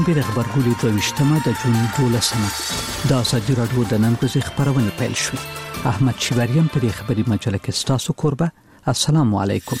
شنبه د خبرګولې 22مه د جون 12مه د ازادي راډیو د نن ورځې خبرونه پیل شوه. احمد شیباریان په دې خبري مجله کې ستاسو کوربه. السلام علیکم.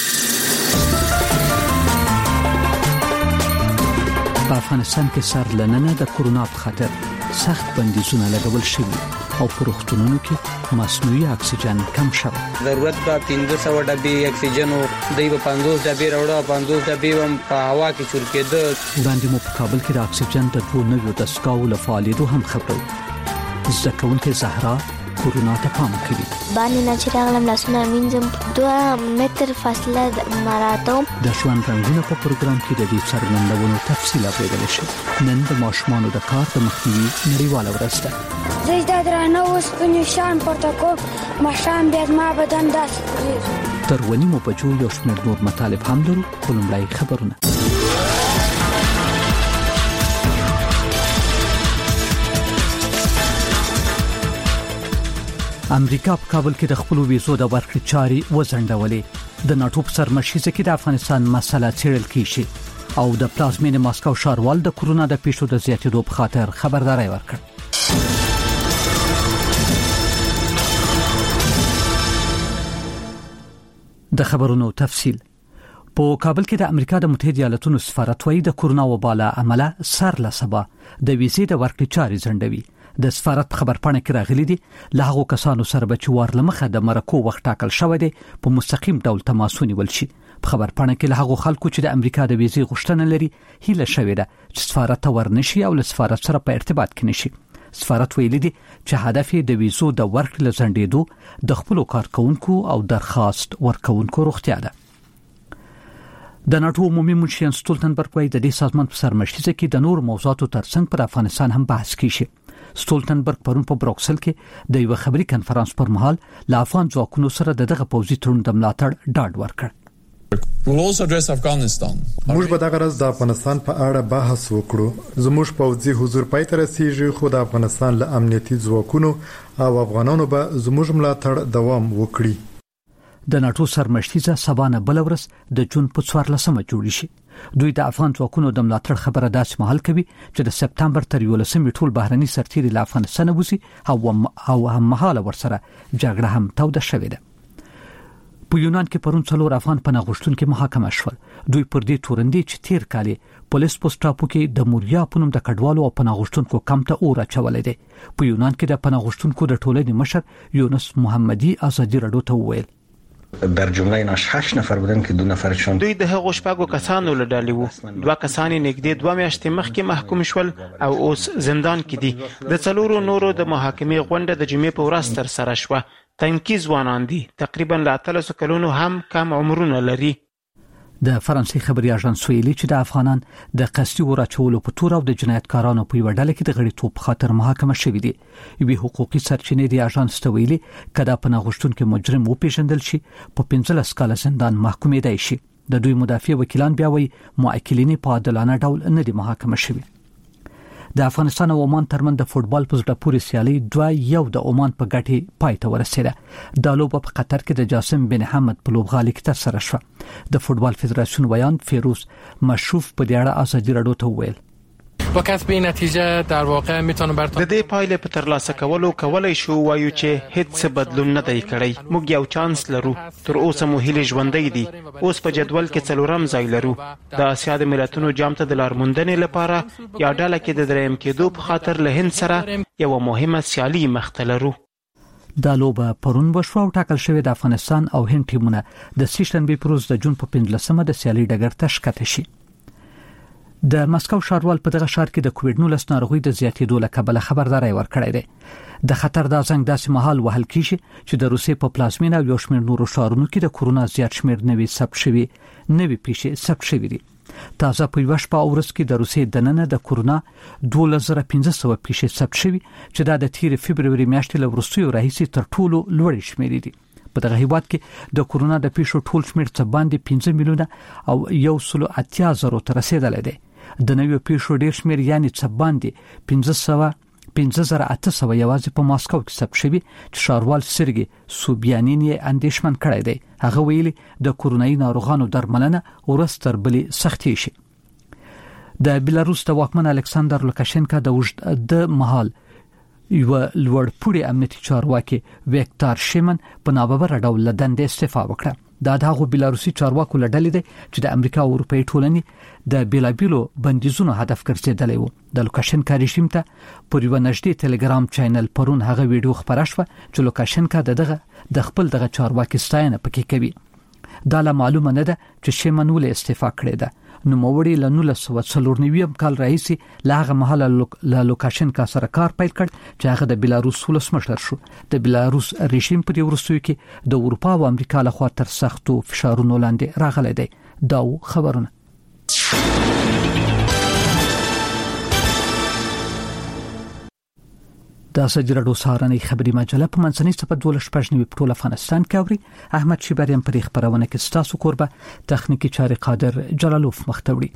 په افغانستان کې سر لننه د کورونا په خاطر سخت بندیزونه لګول شوي او په روغتونونو کې مصنوعي اکسیجن کم شوی. ضرورت به 300 ډبې اکسیجن او دای په 50 ډبې راوړو 50 ډبې هم په هوا کې چور کېده. وړاندې مو په کابل کې د اکسیجن د 2 نویو دستګاو له فعالیتو هم خبرو. زده کوونکې زهرا کورونا ته پام کوي. باندې نه چې راغلم لاسونه مینځم 2 متر فاصله مراتم. د ژوند رنګونه په پروګرام کې د دې څرګندونو تفصیل اوریدل شي. نن د ماشومانو د کار د مخنیوي نړیواله ورځ ده. زه د درانه اوس په نشان پروتوکول ماشام بیا ما بدن داسې کوي. تر ونیمو بجو یو شمېر نور مطالب هم لرو. لومړی خبرونه. امریکا په کابل کې د خپل ویزو د ورکړې چاري وزندولې. د ناتو په سرمشيزه کې د افغانستان مسله څېړل کیږي او د پلازمینې ماسکو ښاروال د کورونا د پیښو د زیاتېدو په خاطر خبرداري ورکړه. د خبرونو تفصیل. په کابل کې د امریکا د متحده ایالاتونو سفارت وايي د کورونا وبا له امله سر له سبا د ویزې د ورکړې چاري ځنډوي. د سفارت خبرپاڼه کې راغلي دي له هغو کسانو سره به چې ورلمخه د مرکو وخت ټاکل شوی دی په مستقیم ډول تماس ونیول شي. په خبرپاڼه کې له هغو خلکو چې د امریکا د ویزې غوښتنه لري هیله شوې ده چې سفارت ته ورنشي او له سفارت سره په ارتباط کې نشي. سفارت ویلي دي چې هدف د ویزو د ورکړې لزندېدو د خپل کارکونکو او درخواست ورکونکو روغتیا ده. د ناتو عمومي منشي ستولتنبرګ وايي د دې سازمان په سرمشيزه کې د نور موضوعاتو ترڅنګ پر افغانستان هم بحث کیږي. ستولتنبرګ پرون په بروکسل کې د یو خبري کانفرنس پر مهال له افغان ځواکونو سره دغه پوځي تړون د ملاتړ ډاډ ورکړ. موږ به دغه ورځ د افغانستان په اړه بحث وکړو. زموږ پوځي حضور پای ته رسیږي خو د افغانستان له امنیتي ځواکونو او افغانانو به زموږ ملاتړ دوام وکړي. د ناتو سرمشيزه سبانه بل ورځ د جون په 14مه جوړی شي. دوی د افغان ځواکونو د ملاتړ خبره داسې مهال کوي چې د سپتمبر تر 11مې ټول بهرني سرتیري له افغانستان وځي او هم مهاله ورسره جګړه هم توده شوې ده. په یونان کې پرون څلور افغان پناه غوښتونکو محاکمه شول. دوی پر دې تورندې چې تیر کال پولیس پوسټاپو کې د موریا په نوم د کډوالو او پناه غوښتونکو کم ته اور اچولې ده. په یونان کې د پناه غوښتونکو د ټولنې مشر یونس محمدي ازادي راډیو ته وویل در جمله ایناش 8 نفر بودن که 2 نفرشون دوی د هغو شپږو کسانو له ډلې وو. 2 کسان نږدې 2 میاشتې مخکې محکوم شول او اوس زندان کې دي. د څلورو نورو د محاکمې غونډه د جمعې په ورځ تر سره شوه. تنکي ځوانان دي تقریبا له 13 کلونو هم کم عمرونه لري. د فرانسې خبري اژانس ویلي چې د افغانان د قصدي وراچولو په تور او د جنایتکارانو په وړاندې کې د غړیتوب خاطر محاکمه شوې دي. یوه حقوقي سرچینې د اژانس ته ویلي کله پناه غوښتونکو مجرم وپیژندل شي په 15 کاله زندان محکومېدای شي. د دوی مدافع وکیلان بیا وایي معقلین په عادلانه ډول نه دي محاکمه شوي. د افغانستان او عمان ترمن د فوتبال په زړه پورې سیالي 2-1 د عمان په ګټه پای ته ورسېده. د لوبه په قطر کې د جاسم بن حمد په لوبغالي کې ترسره شوه. د فوتبال فدراسیون ویان فیروز مشروف په دې اړه ازادي راډیو ته وویل با کسب این نتیجه در واقع میتونه براتون د دې پایلې په ترلاسه کولای شو وایو چې هیڅ بدلون نه دی کړی. موږ یو چانس لرو. تر اوسه مو هیله ژوندۍ دي. اوس په جدول کې 4م ځای لرو. د آسیا د ملتونو جام ته د لارموندنې لپاره یا ډله کې د دریم کېدو په خاطر له هند سره یو مهمه سیالي مخته لرو. دا لوبه پرون وشو او ټاکل شوې د افغانستان او هند ټیمونه د سیشنبه پروز د جون په 15مه د سیالي ډګر ته ښکته شي. د مسکو ښاروال په دغه ښار کې د کووډ-19 ناروغي د زیاتېدو له کبله خبرداري ورکړې ده. د خطر د زنګ داسې مهال وهل کیږي چې د روسیې په پلازمینه او یو شمېر نورو ښارونو کې د کورونا زیات شمېر نوي پیښې ثبت شوې دي. تازه په یو شپه اورس کې د روسیې دننه د کورونا 2500 پیښې ثبت شوې چې د تیر فبرवरी میاشتې له وروستیو راهیسې تر ټولو لوړې شمېر دي. په دغه هیواد کې د کورونا د پیښو ټول شمېر څه باندې 15 میلیونه او 180,000 ته رسیدلی دی. د نویو پیښو ډیر شمېر یعنی څه باندې 15,800 یوازې په ماسکو کې ثبت شوي چې ښاروال سرګي سوبیانین یې اندېښمن کړی دی. هغه ویلي د کورونایي ناروغانو درملنه ورستر بلی سختي شي. د بیلاروس د واکمن الکساندر لوکاشنکا د مهال یو لوړ پوړی امنیتي چارواکي ویکتور شیمن په ناببره ډول له دندې استعفا وکړه. دا دغه بیلاروسي چارواکو لړل دي چې د امریکا او اروپای ټولنې د بیلابیلو بندیزونو هدف ګرځیدلی وو. د لوکاشنکا رژیم ته پر یو نږدې ټلګرام چینل پرون هغه ویډیو خبره شوه چې لوکاشنکا د خپل دغه چارواکي ستاینه پکې کوي. دا لا معلومه نه ده چې شیمن ولې استعفا کړې ده. نو موړي ل 1994 کال راهیسي لاغه محل له لوکاشنکا سره کار پیل کړ چې هغه د بیلاروس ولسمشر شو. د بیلاروس رژیم په ورستوي کې د اروپا او امریکا له خوا تر سختو فشارونو لاندې راغلی دی. دا خبرونه د سجرادو سهارنۍ خبري مجله په منځنۍ صفه 12 په ټول افغانستان کې اوري. احمد شیبریم پر خبرونه کې ستاسو قربه تخنیکی چاري قادر جلالوف مختوړي.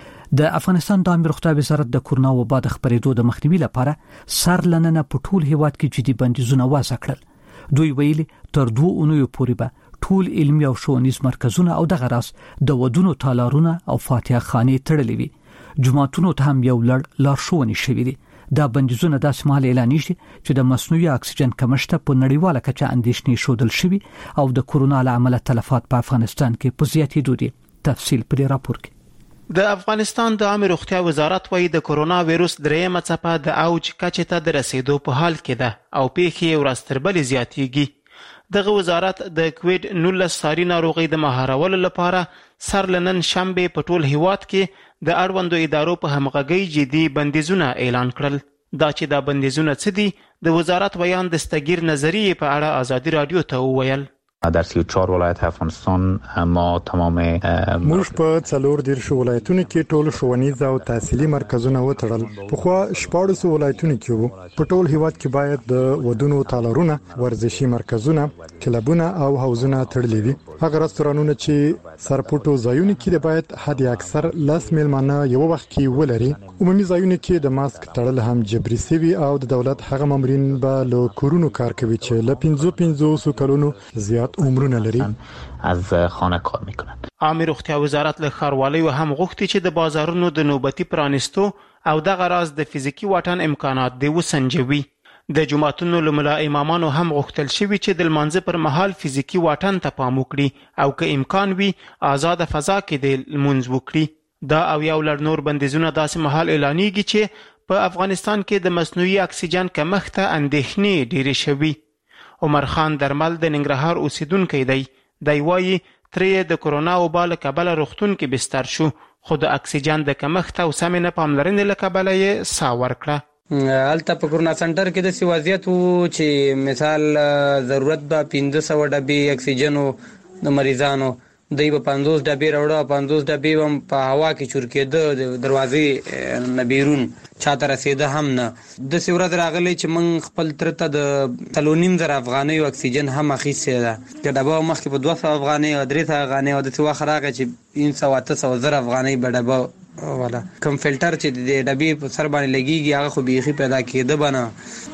د افغانستان د امنیت روغتیا وزارت د کورونا وبا د خبرېدو د مخنیوي لپاره سرلننه په ټول هیواد کې جدي بندیزونه وضع کړل. دوی ویلي تر 2 اونیو پورې به ټول علمي او ښوونیز مرکزونه او د غراس د ودونو تالارونه او فاتحه خانې تړلې وي. جمعتونو ته هم یو لارښوونې شوې دي. دا بندیزونه د سمال اعلان شي چې د مصنوعي اکسیجن کمښت په نړیواله کچه اندېښنې شودل شوی او د کورونا له امله تلفات په افغانستان کې په زیاتېدو دي. تفصیل په راپور کې. د افغانستان د عامه روغتیا وزارت وايي د کورونا وایروس درېمه څپه د اوج کچې ته د رسیدو په حال کې ده او پیښې ورځ تر بلې زیاتېږي. دغه وزارت د کووډ 19 ساري ناروغي د مهارولو لپاره سرلنن شنبه په ټول هیواد کې د اړوندو ادارو په همغږۍ جدي بندیزونه اعلان کړل. دا چې دا بندیزونه څه دي د وزارت بیان د استگیر نظریه په اړه آزادی رادیو ته وویل. در 34 ولایت افغانستان ما تمام موږ په 14 ولایتونو کې ټول ښوونیز او تحصیلي مرکزونه وتړل. په خو 14 ولایتونو کې په ټول هیواد کې باید د ودونو تالارونه، ورزشي مرکزونه، کلبونه او حوزونه تړلي وي. هغه رستورانونه چې سرپټو ځایونه کې باید حد اکثر 10 میلمانه یو وخت کې ولري. عمومي ځایونه کې د ماسک تړل هم جبري سوي او د دولت هغه مامورین به له کورونو کار کوي چې له 55 کلونو زیات عمرونه لري از خانه کار میکنند. عامه روغتیا وزارت له ښاروالۍ هم غوښتي چې د بازارونو د نوبتي پرانستو او د غراز د فزیکی واټن امکانات دی وسنجوي. د جمعتونو له ملا امامانو هم غوښتل شوی چې د لمانځه پر مهال فزیکی واټن ته پام وکړي او که امکان وي آزاد فضا کې د لمونځ وکړي. دا او یو لړ نور بندیزونه داسې مهال اعلانېږي چې په افغانستان کې د مصنوعي اکسیجن کمښت اندېښنې ډېرې شوي. عمر خان درمل د ننګرهار اوسیدونکی دی. دی وایي ترې د کورونا وبا له کبله روغتون کې بستر شو خو د اکسیجن د کمښت او سمې نه پاملرنې له کبله یې ساه ورکړه. هلته په کورونا سنټر کې داسې وضعیت و چې مثال ضرورت به 500 ډبې اکسیجنو د مریضانو دی به 50 ډبې راوړه 50 ډبې هم په هوا کې چور کېده د دروازې نه بیرون چاته رسېده هم نه. داسې ورځ راغلی چې موږ خپل تره ته د 3,500 افغانیو اکسیجن هم اخیستې ده. د ډبه مخکې په 200 افغانۍ او 300 افغانۍ او داسې وخت راغی چې 700 افغانۍ به ډبه والا کوم فلټر چې د ډبې په سر باندې لګیږي هغه خو بیخي پیدا کېده به نه.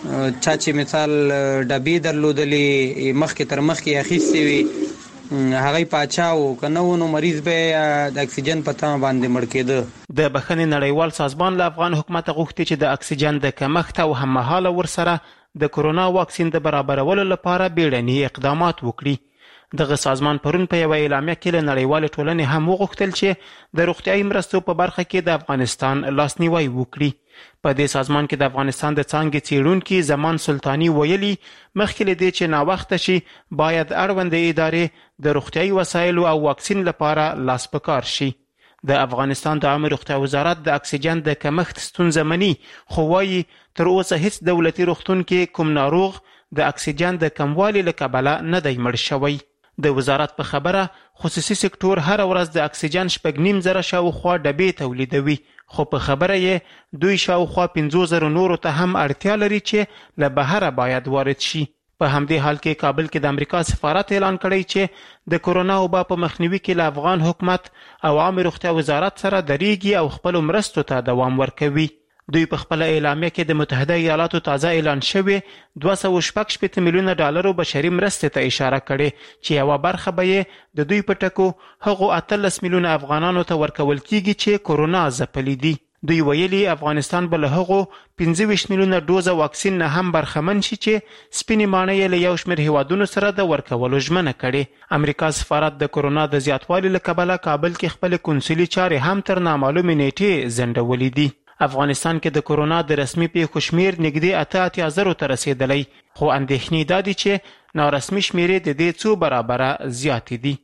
چا چې مثال ډبې درلودلې مخکې تر مخکې اخیستې وي هغه پاچا او کنه نو مریض به د اکسیجن په تمه باندې مړ کېده. د بخښنې نړیوال سازمان له افغان حکومت غوښتي چې د اکسیجن د کمښت او هممهاله ورسره د کورونا واکسین د برابرولو لپاره بیړني اقدامات وکړي. دغه سازمان پرون په یو اعلامیه کې له نړیوال ټولنې هم وغوښتل چې د روغتیايي مرستو په برخه کې د افغانستان لاسنیوي وکړي. په دې سازمان کې د افغانستان د څانګې څیړونکي زمان سلطانی ویلي مخکې له دې چې ناوخته شي باید اړوندې ادارې د روغتیايي وسایلو او واکسین لپاره لاس په کار شي. د افغانستان د عامه روغتیا وزارت د اکسیجن د کمښت ستونزه مني خو وایي تر اوسه هیڅ دولتي روغتون کې کوم ناروغ د اکسیجن د کموالي له کبله نه دی مړ شوی. د وزارت په خبره خصوصي سکتور هر ورځ د اکسیجن 9,500 شاوخوا ډبې تولیدوي خو په خبره یې دوی شاوخوا 50,000 نورو ته هم اړتیا لري چې له بهره باید وارد شي. په همدې حال کې کابل کې د امریکا سفارت اعلان کړی چې د کورونا وبا په مخنیوي کې له افغان حکومت او عامه روغتیا وزارت سره درېږي او خپل مرستو ته دوام ورکوي. دوی په خپل اعلامیه کې د متحده ایالاتو تازه اعلان شوی 216 میلیونه ډالرو بشري مرستې ته اشاره کړې چې یوه برخه به یې د دوی په ټکو هغو 18 میلیونه افغانانو ته ورکول کیږي چې کورونا ځپلي دي. دوی ویلي افغانستان به له هغو 25 میلیونه ډوزه واکسین نه هم برخمن شي چې سپینې ماڼۍ یې له یو شمېر هیوادونو سره د ورکولو ژمنه کړې. امریکا سفارت د کورونا د زیاتوالي له کبله کابل کې خپلې قونسلي چارې هم تر نامعلومې نیټې ځنډولې دي. افغانستان کې د کورونا د رسمي پیښو شمېر نږدې 88,000 ته رسېدلی، خو اندېښنې دا دي چې نارسمي شمېرې د دې څو برابره زیاتې دي.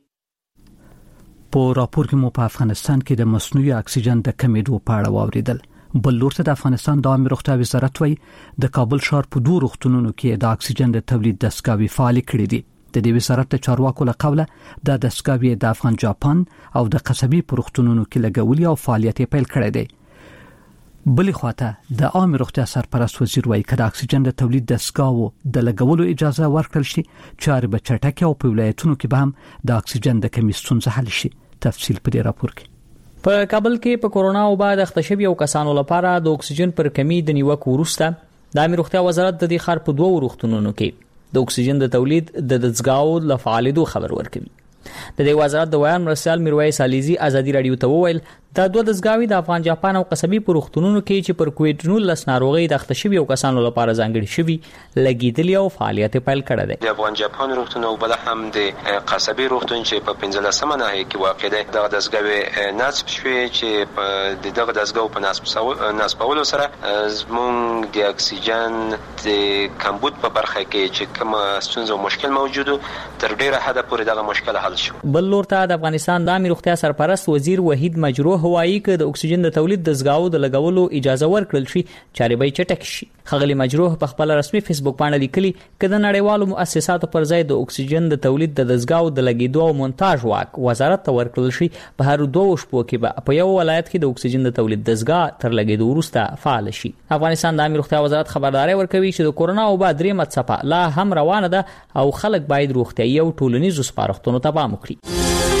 په راپور کې مو په افغانستان کې د مصنوعي اکسیجن د کمیدو په اړه واوریدل. بل لورته د افغانستان د عامه روغتیا وزارت وایي د کابل ښار په 2 روغتونونو کې د اکسیجن د تولید دستګاوې فعال کړې دي. د دې وزارت د چارواکو له قوله د دستګاوې د افغان جاپان او د قصبي په روغتونونو کې لګولي او فعالیت پیل کړی دی. بلې خواته د عامه روغتیا سرپرست وزیر وایي چې د اکسیجن د تولید دستګاوو د لګولو اجازه ورکړل شي چارې به چټکه او په ولایتونو کې به هم د اکسیجن د کمی ستونزه حل شي. تفصیل په دې راپور کې. په کابل کې په کورونا وبا د اختشبي او کسانو لپاره د اکسیجن پر کمی د نیوکو وروسته د عامه روغتیا وزارت د دې خار په 2 روغتونونو کې د اکسیجن د تولید د دستګاو له فعالیدو خبر ورکوي. د دې وزارت د ویان مرسل میرویس علیزی ازادي رادیو ته وویل دا 2 دستګاوې د افغان جاپان او قصبي په روغتونونو کې چې پر کووډ-19 ناروغي د اختشبي او کسانو لپاره ځانګړي شوي لګیدلي او فعالیت پیل کړی دی. د افغان جاپان روغتون او بل هم د قصبي روغتون چې په 15مه ناحیه کې واقع دی د دستګاوې نصب شوی چې په دغه دستګاو په نصبولو سره زموږ د اکسیجن د کمبود په برخه کې چې کوم ستونزه او مشکل موجوده تر ډیره حد پورې دغه مشکل حل شو. بل لورته د افغانستان د عامه روغتیا سرپرست وزیر وحید مجروح هوایی کې د اکسیجن د تولید دستګاو د لګولو اجازه ورکړل شي چارې به چټک شي. خغلی مجروح په خپل رسمي فیسبوک باندې لیکلي چې د نړیوالو مؤسساتو پر ځای د اکسیجن د تولید د دستګاو د لګیدو او مونتاژ واک وزارت ته ورکړل شي. په هر 2 شپو کې په یو ولایت کې د اکسیجن د تولید دستګاه تر لګیدو وروسته فعال شي. افغانستان د عامه روغتیا وزارت خبرداري ورکوي چې د کورونا وبا درې متصفه لا هم روانه ده او خلک باید روغتيایي او ټولنیزو سپارښتنو ته پام وکړي.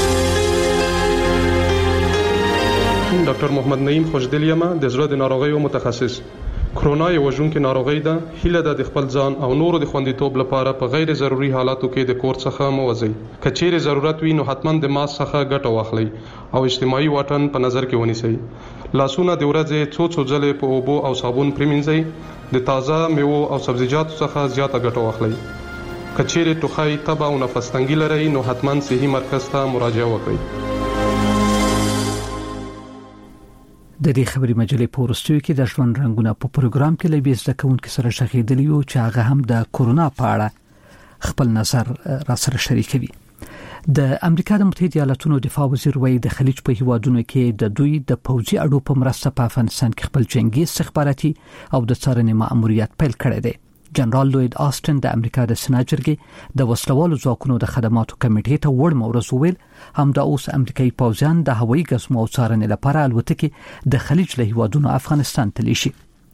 ډاکټر محمد نعیم خوشدلیه د زړه د ناروغیو متخصص. کرونا یو وژونکې ناروغي ده. هیله ده د خپل ځان او نورو د خوندیتوب لپاره په غیر ضروري حالاتو کې د کور څخه مه وځئ. که چیرې ضرورت وي نو حتما د ماسک څخه ګټه واخلئ او اجتماعي واټن په نظر کې ونیسئ. لاسونه د ورځې څو ځلې په اوبو او صابون پریمنځئ. د تازه میوو او سبزیجاتو څخه زیاته ګټه واخلئ. که چیرې ټوخی، تبه او نفس تنګي لرئ نو حتما صحي مرکز ته مراجعه وکړئ. د دې خبري مجلې په ورستیو کې د ژوند رنگونه په پروګرام کې لبي زده کوونکو سره شغېدلی او چې هغه هم د کورونا په اړه خپل نظر را سره شریکوي. د امریکا د متحده ایالاتونو دفاع وزیر وایي د خلیج په هیوادونو کې د دوی د پوځي اډو په مرسته په افغانستان کې خپل جنگي استخباراتي او د څارنې مأموریت پیل کړی دی. جنرال لوید آستن د امریکا د سناجرګي د وسلوالو ځواکونو د خدماتو کمیټې ته وړ مورز ویل هم د اوس امریکایي پوځیان د هوایي ګزمو او څارنې لپاره الوتکې د خلیج له هیوادونو افغانستان ته لیشي.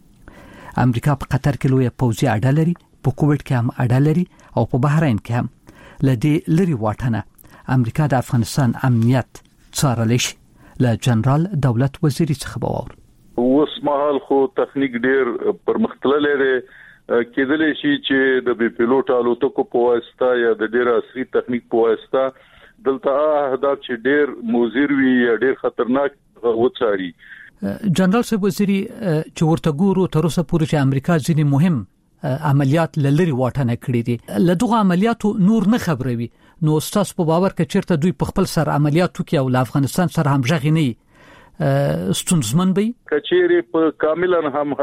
امریکا په قطر کې لوی پوځي اډه لري، په کوویټ کې هم اډه لري او په بحرین کې هم. لدې لري واټنه امریکا د افغانستان امنیت څارلی شي. له جنرال دولت وزیری څخه باور اوس مهال خو تخنیک ډیر پرمختللی دی. کېدلی شي چې د بي پيلوټ الوتکو په واسطه یا د ډیر عصري تخنیک په واسطه دلته اهداف چې ډیر موزیر وي یا ډیر خطرناک وڅاري. جنرال صاحب وزیری چې ورته ګورو تر اوسه پورې چې امریکا ځینې مهم عملیات لری واټنه کړې دي، له دغه عملیاتو نور نه خبروي. نو استاد په باور کې چیرته دوی په خپل سر عملیاتو کې او افغانستان سره هم ژغې نه ستونزمن به کچېری په کاملا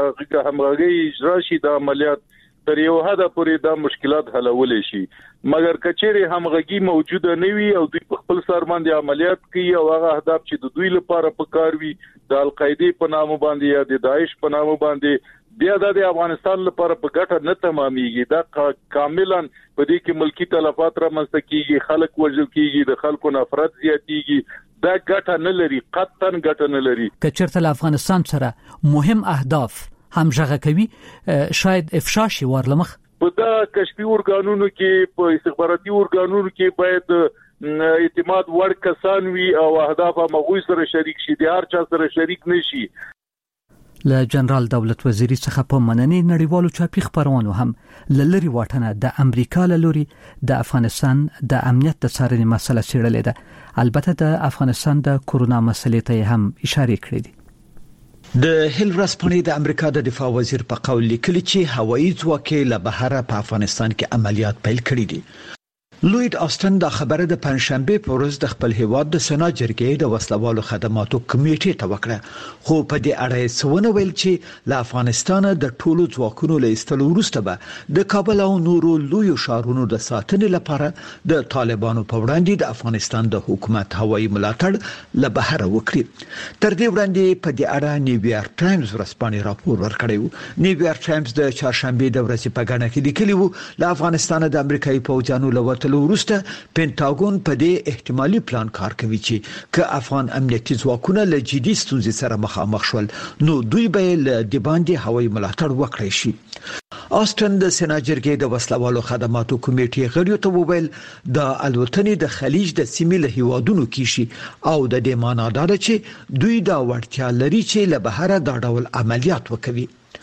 همغږي اجرا شي د عملیات تر یو حد پورې دا مشکلات حلول شي. مګر کچېری همغږي موجوده نه وي او دوی په خپل سر باندې عملیات کوي او هغه اهداف چې د دوی لپاره پکار وي د القاعده په نامه باندې یا د داعش په نامه باندې بیا د افغانستان لپاره په ګټه نه تمامېږي. دا کاملا په دې کې ملکی تلفات را منځته کیږي، خلک وژل کیږي، د خلکو نفرت زیاتېږي. دا ګټه نه لري، قطعاً ګټه نه لري. که چېرته افغانستان سره مهم اهداف هم ژغه کوي شاید افشا شي ورلمخ. په دا کشفي ارګانونو کې په استخباراتي ارګانونو کې باید اعتماد وړ کسان وي او اهداف هم غوي سره شریک شي، د هر چا سره شریک نشي. له جنرال دولت وزیری څخه په مننې نړیوالو چاپی خبرونو هم لری واټنه د امریکا لوري د افغانستان د امنیت د څارنې مسله څېړلې ده. البته د افغانستان د کورونا مسلې ته هم اشاره کړې ده. د هیل ورځپاڼې د امریکا د دفاع وزیر په قول لیکلي چې هوایي ځواک له بهره په افغانستان کې عملیات پیل کړي دي. لوید آستن دا خبره د پنځشنبه په ورځ د خپل هیواد د سنا جرګې د وسلوالو خدماتو کمیټې ته وکړه، خو په دې اړه یې څونه ویل چې له افغانستان د ټولو ځواکونو له ایستلو وروسته به د کابل او نورو لویو ښارونو د ساتنې لپاره د طالبانو په وړاندې د افغانستان د حکومت هوایي ملاتړ له بهره وکړي. تر دې وړاندې په دې اړه نیویارک ټایمز ورځپاڼې راپور ورکړی و. نیویارک ټایمز د چهارشنبه د ورځې په غاڼه کې لیکلی و له افغانستان د امریکایي پوځیانو له وروسته پینټاګون په دې احتمالي پلان کار کوي چې که افغان امنیتي ځواکونه له جدي ستونزې سره مخامخ شول نو دوی به له د باندې هوایي ملاتړ وکړي شي. آستن د سنا جرګې د وسلوالو خدماتو کمیټې غړیو ته وویل د الوتنې د خلیج د سیمې له هیوادونو کې شي او د دې معنی دا ده چې دوی دا وړتیا لري چې له بهره دا ډول عملیات وکړي.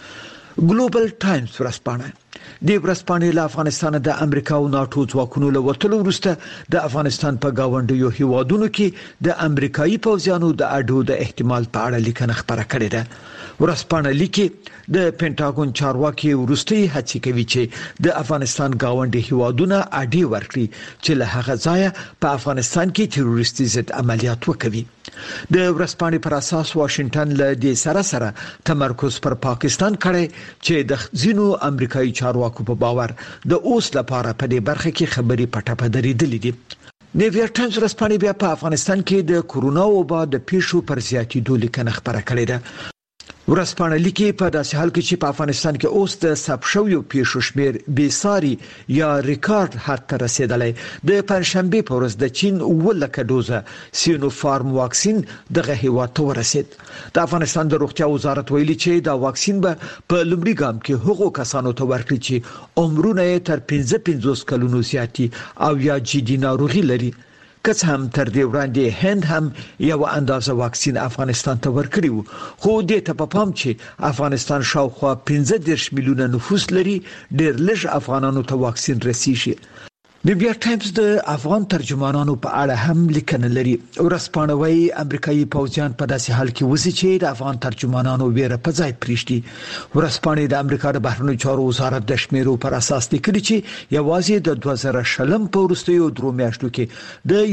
ګلوبل ټایمز ورځپاڼه د ورځپاڼې له افغانستان د امریکا او ناتو ځواکونو له وټلو وروسته د افغانستان په گاونډیو هیوادونو کې د امریکایي پوځیانو د اډو د احتمال په اړه لیکنه خبره کړې ده. ورځپاڼه لیکي د پینټاګون چارواکي ورستي هڅه کوي چې د افغانستان گاونډي هیوادونه اډي ورکړي چې له هغه ځایه په افغانستان کې تروریستي ضد عملیات وکړي. د ورځپاڼې پر اساس واشنگټن له دې سره تمرکز پر پاکستان کړي چې د ځینو امریکایي چارواکو په باور د اوس لپاره په دې برخه کې خبري پټه پدري دي. نیویارک ټایمز ورځپاڼې بیا په افغانستان کې د کورونا وبا د پیښو پر زیاتېدو لیکنه خبره کړې ده. ورځپاڼه لیکي په داسې حال کې چې په افغانستان کې اوس د ثبت شویو پیښو شمیر بېساري یا ریکارډ حد ته رسیدلی. د پنځشنبه په ورځ د چین 1,00,000 دوزه سینوفارم واکسین دغه هیواد ته ورسید. د افغانستان د روغتیا وزارت ویلي چې دا واکسین به په لومړي ګام کې هغو کسانو ته ورکړي چې عمرونه یې تر 55 کلونو زیاتی او یا جدي ناروغي لري. که هم تر دې وړاندې هند هم یو اندازه واکسین افغانستان ته ورکړی و، خو دې ته په پام چې افغانستان شاوخوا 15 میلیونه نفوس لري ډېر لږ افغانانو ته واکسین رسیږي. نیویارک ټایمز د افغان ترجمانانو په اړه هم لیکنه لري. ورځپاڼه وايي امریکایي پوځیان په داسې حال کې وځي چې د افغان ترجمانانو ویره په ځای پریږدي. ورځپاڼه د امریکا د بهرنیو چارو وزارت د شمیرو پر اساس لیکلي چې یوازې د 2000 په وروستیو درو میاشتو کې د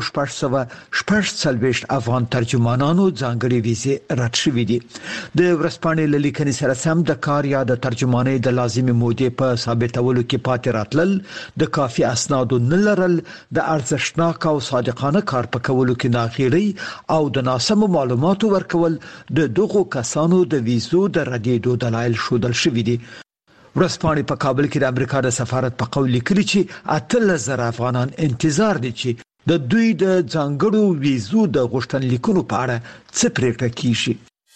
1640 افغان ترجمانانو ځانګړي ویزې رد شوې دي. د ورځپاڼې له لیکنې سره سم د کار یا د ترجمانۍ د لازمي مودې په ثابتولو کې پاتې راتلل، د کافي اسنادو نه لرل، د ارزښتناک او صادقانه کار په کولو کې ناغېړي او د ناسمو معلوماتو ورکول د دغو کسانو د ویزو د ردېدو دلایل ښودل شوي دي. ورځپاڼې په کابل کې د امریکا د سفارت په قول لیکلي چې 18,000 افغانان انتظار دي چې د دوی د ځانګړو ویزو د غوښتنلیکونو په اړه څه پریکړه کیږي.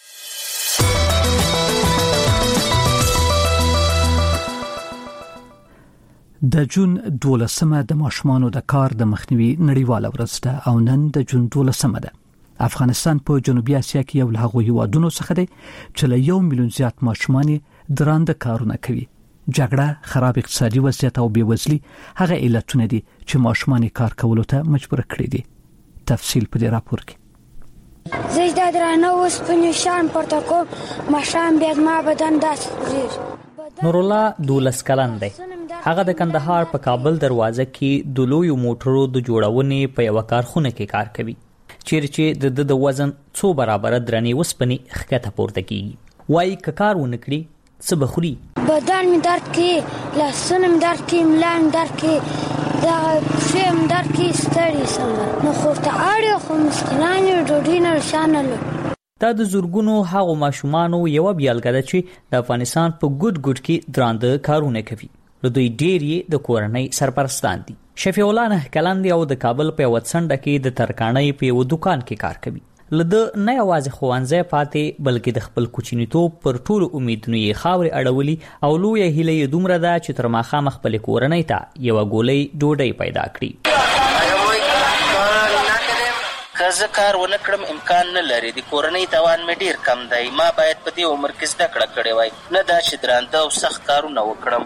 د جون 12 د ماشومانو د کار د مخنیوي نړیواله ورځ ده او نن د جون 12 ده. افغانستان په جنوبي اسیا کې یو له هغو هیوادونو څخه دی چې له 1 میلیون زیات ماشومان درانده کارونه کوي. جګړه، خراب اقتصادي وضعیت او بېوزلي هغه علتونه دي چې ماشومان کار کولو ته مجبور کړي دي. تفصیل په دې راپور کې. زه د درانه اوسپنې شان پورته کوم، ماشوم بیا زما بدن داسې خوځېږي. نورالله 12 کلن دی. هغه د کندهار په کابل دروازه کې د لویو موټرو د جوړونې په یو کارخونه کې کار کوي، چیرې د وزن څو برابر درنې وسپنې ښکته پورته کیږي. وایي که کار ونه کړي څه به خوري. بدن مې درد کوي، لاسونه مې درد کوي، ملا مې درد کوي، دا پښې مې درد کوي، ستړی شم. نو خو ته اړ خو مسکینان یې ډوډۍ نه شان نه. دا د زورګونو هغو ماشومانو یو بیلګه ده چې د افغانستان په ګډ کې درانده کارونه کوي. له دوی ډېر یې د کورنۍ سرپرستان دي. شفیع الله 9 کلن دی او د کابل په یوه څنډه کې د ترکاڼۍ په یوه دوکان کې کار کوي. له ده نه یوازې ښوونځی پاتې بلکې د خپل کوچنیتوب پر ټولو امیدونو یې خاورې اړولي او لویه هیله یې دومره ده چې تر ماښامه خپلې کورنۍ ته یوه ګولۍ ډوډۍ پیدا کړي. که زه کار ونه کړم امکان نه لري، د کورنۍ توان مې ډیر کم دی، ما باید په دې عمر کې زده کړه کړې وای، نه دا چې درانده او سخت کارونه وکړم.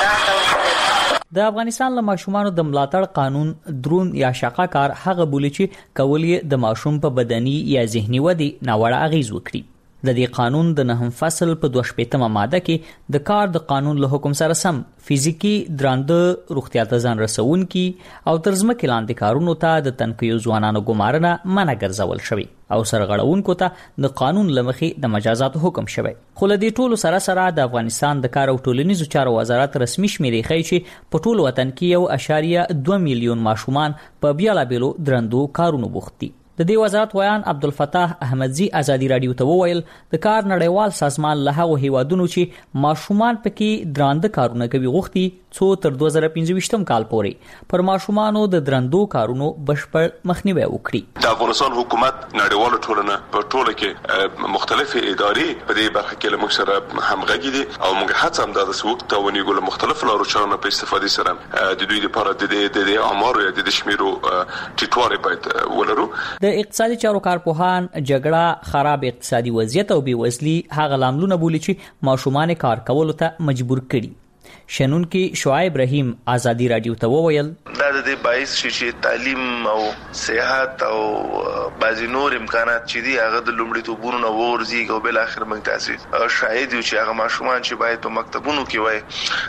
د افغانستان له ماشومانو د ملاتړ قانون درون یا شاقه کار هغه بولی چې کول یې د ماشوم په بدني یا ذهني ودې ناوړه اغیز وکړي. د دې قانون د 9 فصل په 22مه ماده کې د کار د قانون له حکم سره سم فزیکی درانده روغتیا ته ځان رسونکي او ترځمکه لاندې کارونو ته د تنکیو ځوانانو ګمارنه منع ګرځول شوی او سرغړونکو ته د قانون لمخې د مجازات حکم شوی. خو له دې ټولو سره سره د افغانستان د کار او ټولنیزو چارو وزارت رسمي شمیرې ښیي چې په ټول وطن کې 1.2 میلیون ماشومان په بیلابیلو درندو کارونو بوخت دي. د دې وزارت ویان عبدالفتاح احمدزي ازادي رادیو ته وویل د کار نړیوال سازمان له هغو هیوادونو چې ماشومان پکې درانده کارونه کوي غوښتي څو تر 2025 کال پورې پر ماشومانو د درندو کارونو بشپړ مخنیوي وکړي. د افغانستان حکومت نړیواله ټولنه په ټوله کې مختلفې ادارې په دې برخه کې له موږ سره همغږي دي او موږ هڅه هم د سوق تاونیګو له مختلفو لارو چارو په استفادې سره د دوی لپاره د امارو یا د شمیرو ټیټوالي باید ولرو. د اقتصادي چارو کارپوهان جګړه، خراب اقتصادي وضعیت او بیوزلي هغه لاملونه بولي چې ماشومان کار کولو ته مجبور کړي. شنونکي شعیب رحیم ازادي رادیو ته وویل دا د دې باعث شي چې تعلیم او صحت او بعضی نور امکانات چې دي هغه د لومړیتوبونو نه ورځي او بل اخر موږ تاسو شاهد یو چې هغه ماشومان چې باید په مکتبونو کې وای،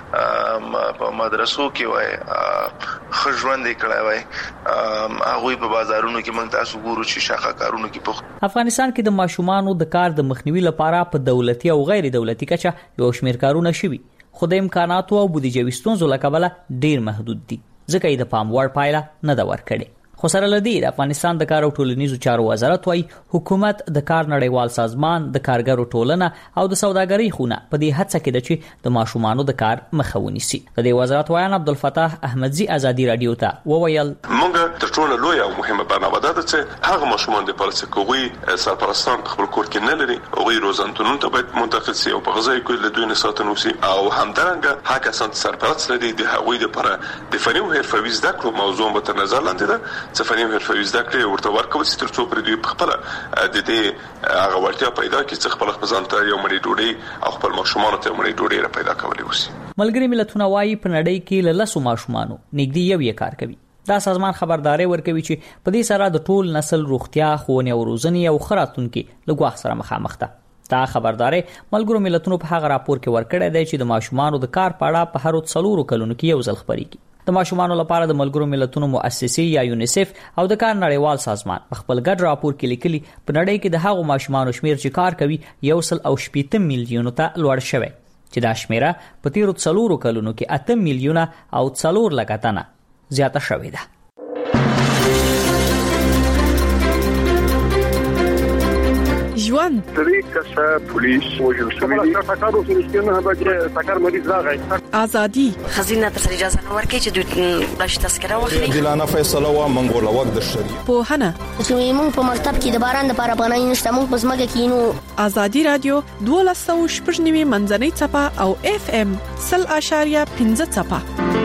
په مدرسو کې وای، خژوند کړای وای، هغه په بازارونو کې موږ تاسو ګورو چې شاخه کارونو کې په افغانستان کې د ماشومانو د کار د مخنیوي لپاره په دولتي او غیر دولتي کچه یو شمېر کارونه شوي، خو د امکاناتو او بودیجوي ستونزو له کبله ډیر محدود دي، ځکه یې د پام وړ پایله نه ده ورکړې. خو سره له دې د افغانستان د کار او ټولنیزو چارو وزارت وايي حکومت د کار نړیوال سازمان، د کارګرو ټولنه او د سوداګرۍ خونه په دې هڅه کې ده چې د ماشومانو د کار مخه ونیسي. د دې وزارت ویان عبدالفتاح احمدزي ازادي رادیو ته وویل موږ تر ټولو لوی او مهمه برنامه ده چې هغه ماشومان د پالسي کوي سرپرستان په خپل کور کې نه لري، هغه روزانتونو ته باید منتقل سي او په غذای کې له دوی نه ساتنه وسی او همدارنګه هغه سرپرست لري د هغوی لپاره د فني او حرفوي زده کړو موضوع په نظر لاندې ده چې فني او حرفوي زده کړې ورته ورکول سي تر څو پر دوی خپل د دې هغه ورته پیدا کړي چې خپل ځان ته یو مړی ډوډۍ او خپل ماشومان ته مړی ډوډۍ را پیدا کولای وسی. ملګری ملتونه وايي په نړۍ کې له 100 ماشومانو نږدې یو کار کوي. دا سازمان خبرداري ورکوي چې په دې سره د ټول نسل روغتیا، ښوونې او روزنې او خراتونکو له ګواښ سره مخامخ ده. دا خبرداري ملګرو ملتونو په هغه راپور کې ورکړی دی چې د ماشومانو د کار په اړه په هر 4 کلونو کې یو ځل خبريږي. د ماشومانو لپاره د ملګرو ملتونو مؤسسې یا یونیسف او د کار نړیوال سازمان په خپل ګډ راپور کې لیکلي په نړۍ کې د هغو ماشومانو شمیر چې کار کوي 1.8 میلیونو ته لوړ شوی، چې دا شمیره په تیرو 4 کلونو کې 8 میلیونه او 4 لک تنه زیاته شوې ده. ژوند طریقه پولیس وجل شوی دی تاکارو سنشتنه هغه تاکار مریض راغی ازادي خزینه ته اجازه نه ورکړي چې دوی بلش تذکره واخلي دلانه فیصله و منګول وخت د شری په هنه چې موږ په مکتب کې د باران د لپاره پناه نشته، موږ په ځمکه کې نو. ازادي رادیو 12.9 منځنۍ چپه او FM 0.5 چپه.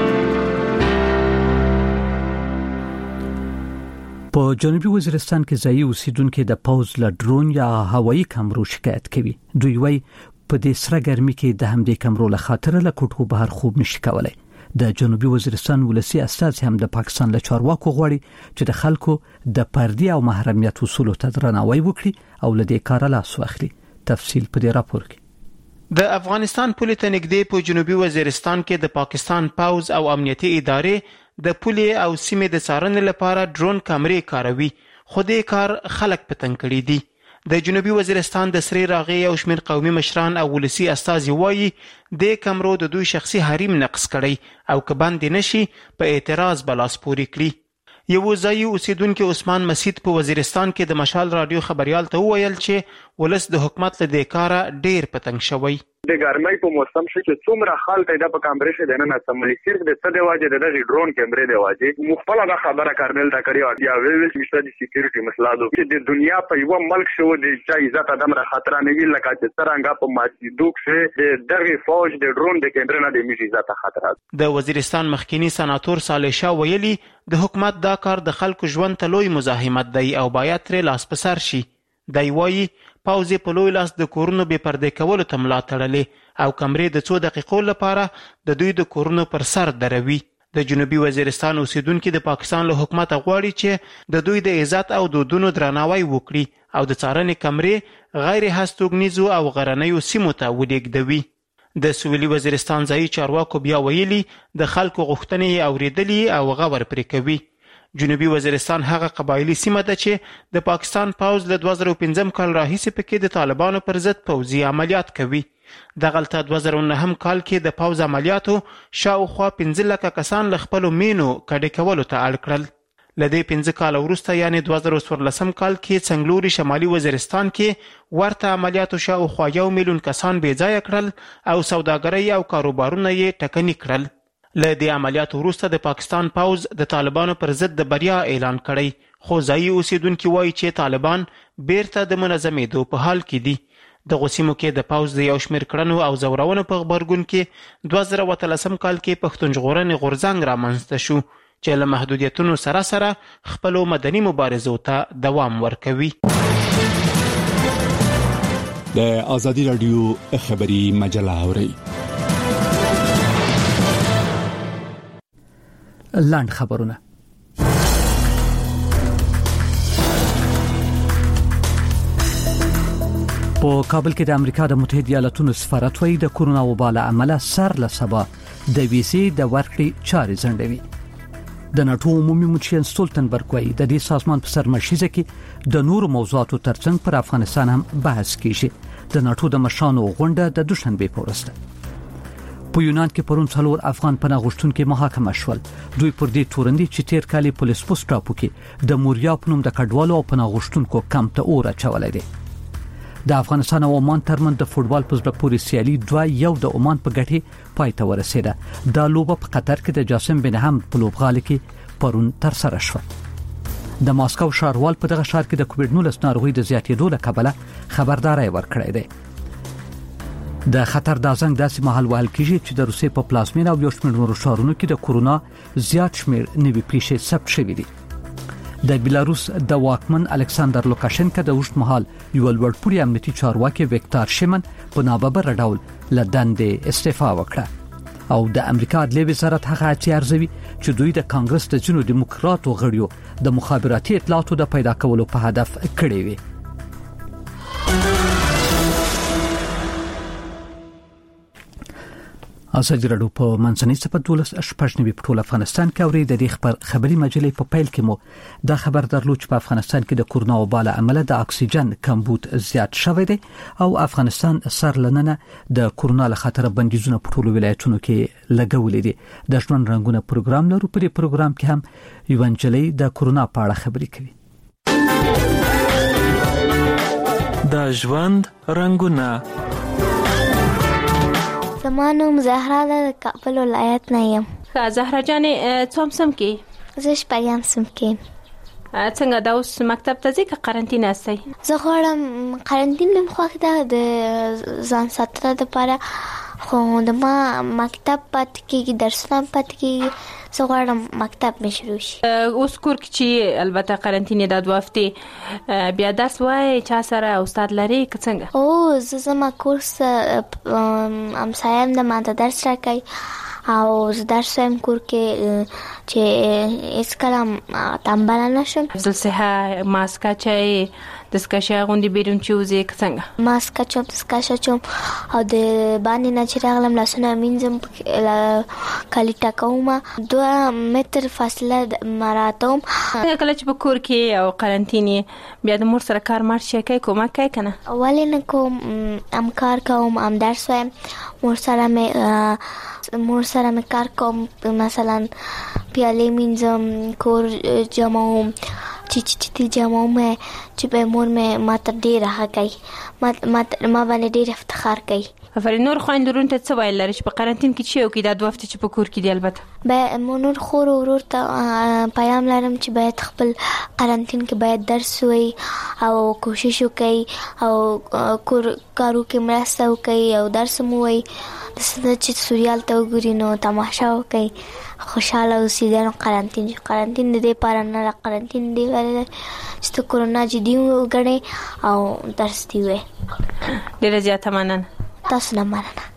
په جنوبي وزیرستان کې ځایي اوسیدونکو د پوز له ډرون یا هوایي کمرو شکایت کوي. دوی وايي په دې سره ګرمي کې د همدې کمرو له خاطر له کوټو بهر خوب نشي کولای. د جنوبي وزیرستان ولسی استازي هم د پاکستان له چارواکو غواړي چې د خلکو د پردي او محرمیت اصولو ته درناوی وکړي او له دې کار لاس واخلي. تفصیل په دې راپور کې. د افغانستان پولې ته نږدې په جنوبي وزیرستان کې د پاکستان پوز او امنیتي ادارې د پولې او سیمې د څارنې لپاره ډرون کامرې کاروي، خو دې کار خلک پتنګ کړي دي. د جنوبي وزیرستان د سری راغې او شمیر قومي مشران او ولسی استازي وایي د کمرو د دوی شخصي حریم نقص کړي او که باندې نشي په اعتراض بلاس پوري کړي. یو ځایي اوسیدونکو عثمان مسعود په وزیرستان کې د مشال رادیو خبريال ته وویل چې ولس د حکومت له دې کاره ډیر پتنګ شوی. د ګرمۍ په موسم کې څومره خلک دا په کمرې شه دنه سملي صرف د څه دی واجه د ډرون کیمرې دی واجه مخفله دا خبره کارنل دا کړی او یا ویل چې د سکیورټي مسله ده چې د دنیا په یو ملک شو د چا عزت ادمره خطر نه ویل لکه چې څنګه په ماتیدوک شه د دغه فوج د ډرون د کیمرې نه د میږي عزت خطر ده. د وزیرستان مخکینی سناتور صالح شاه ویلي د حکومت دا کار د خلکو ژوند ته لوی مزاحمت دی او باید تر لاس په سر شي. دی وایي پاوزي په لوی لاس د کورونو بې پردې کولو ته ملا تړلې او کمرې د 2 دقیقو لپاره د دوی د کورونو پر سر دروي. د جنوبي وزیرستان اوسیدونکو د پاکستان له حکومت غواړي چې د دوی د عزت او دودونو درناوی وکړي او د څارنې کمرې غیر هستوګنیزو او غرنیو سیمو ته ولېږدوي. د سویلي وزیرستان ځایي چارواکو بیا ویلي د خلکو غوښتنې اورېدلي او غور پرې کوي. جنوبي وزیرستان هغه قبایلی سیمه ده چې د پاکستان پوځ له 2015 کال راهیسې پکې د طالبانو پر ضد پوځي عملیات کوي. دغلته 2009 کال کې د پوځ عملیاتو شاوخوا 15 لکه کسان له خپلو مینو کډې کولو ته اړ کړل. له دې 15 کال وروسته یعنی 2014 کال کې څنګلوري شمالي وزیرستان کې ورته عملیاتو شاوخوا 1 میلیون کسان بې ځایه کړل او سوداګرۍ او کاروبارونه یې ټکني کړل. له دې عملیاتو وروسته د پاکستان پوځ د طالبانو پر ضد د بریا اعلان کړی خو ځایي اوسیدونکي وایي چې طالبان بیرته د منظمېدو په حال کې دي. دغو سیمو کې د پوځ د یو شمېر کړنو او زورونو په غبرګون کې 2013 کال کې پښتون ژغورنې غورځنګ رامنځته شو چې له محدودیتونو سره سره خپلو مدني مبارزو ته دوام ورکوي. د آزادي رادیو خبري مجله اورئ. لاند خبرونه. په کابل کې د امریکا د متحده ایالاتونو سفارت وایي د کورونا وبا له امله سر له سبا د ویزې د ورکړې چارې ځنډوي. د ناتو عمومي مشر ستولتنبرګ وایي د دې سازمان په سرمشيزه کې د نورو موضوعاتو ترڅنګ پر افغانستان هم بحث کیږي. د ناتو د مشرانو غونډه د دوشنبه په ورځ ده. په یونان کې پرون څلور افغان پناه غوښتونکو محاکمه شول. دوی پر دې تورندي چې تیر کال په لیسبوس ټاپو کې د موریا په نوم د کډوالو او پناه غوښتونکو کمپ ته اور اچولای دی. د افغانستان او عمان ترمن د فوتبال په زړه پورې سیالي 2-1 د عمان په ګټه پای ته ورسېده. دا لوبه په قطر کې د جاسم بن حمد په لوبغالي کې پرون تر سره شوه. د ماسکو ښاروال په دغه ښار کې د کووډ-19 ناروغي د زیاتېدو له کبله خبرداري ورکړې ده. د خطر د زنګ داسې محل وهل کیږي چې د روسیې په پلازمینه او یو شمېر نورو ښارونو کې د کورونا زیات شمېر نوي پیښې ثبت شوې دي. د بیلاروس د واکمن الکساندر لوکاشنکا د وشت محل یو لوړپوړي امنیتي چارواکي وکټار شیمن په ناببر ډول له دندې استعفا وکړه او د امریکا عدلي وزارت هغه اعتراضوي چې دوی د کانګرس د جنو دیموکراتو غړیو د مخابراتي اطلاعاتو د پیدا کولو په هدف کړی وي. ازادي راډیو په منځنۍ صفحه 12 په ټول افغانستان کې اوري. د دې خبري مجلې په پیل کې مو دا خبر درلود چې په افغانستان کې د کورونا وبا له امله د اکسیجن کمبود زیات شوی دی او افغانستان سر لننه د کورونا له خطر بندیزونه په ټولو ولایتونو کې لګولې دي. د ژوند رنگونه پروګرام لرو. په دې پروګرام کې هم یوانجلې د کورونا په اړه خبري کوي. د ژوند رنگونه زمانوم زهرا د کابل ولایت نه یم. زهرا جانې څوم سم کې زه شپږم سم کې. څنګه دا اوس مکتب ته ځې که قرنطینه استئ؟ زه غواړم قرنطینه مې خوښ ده د ځان ساتلو لپاره خو د ما مکتب پاتې کېږي درسونه پاتې کېږي. زه غواړم مکتب مې شروع شي. اوس کور کې چې البته قرنطینه د 2 هفتې بیا درس وایي چا سره استاد لري که څنګه؟ او زه زما کورس همسایم د ما ته درس راکوي او زه درس وایم کور کې چې هېڅکله تنبله نه شم. افضل صحه ماسک اچوئ دستکشې اغوندي بیرون چې وځې که څنګه؟ ماسک اچوم دستکشې اچوم او د باندې نه چې راغلم لاسونه مینځم کالي ټکوم 2 متر فاصله مراعاتوم. کله چې په کور کې او قرنطینې بیا د مور سره کار مار شي کوي کومک کوي که نه؟ ولې نه کوم هم کار کوم هم درس وایم مور سره مې کار کوم مثلا پیالې مینځم کور جمعوم چې جمعوم چې به مور مې ماته ډېره ښه کوي ما باندې ډېر افتخار کوي. افرین نور خويندرون ته څه ویل لري چې په قرنټین کې چې یو کې د 2 هفته چې په کور کې دی البته به مونږ خور ورور ته پیغام لرم چې باید خپل قرنټین کې باید درس وي او کوشش وکړي او کارو کې مرسته وکړي او درس مو وي د څه چې سوریال ته وګوري نو تماشا وکړي خوشاله اوسئ د قرنټین دې پاره نه قرنټین دی ولې چې کورونا جدي وګڼي او درس دی وي ډیره زیاته مننه تاسو نه مننه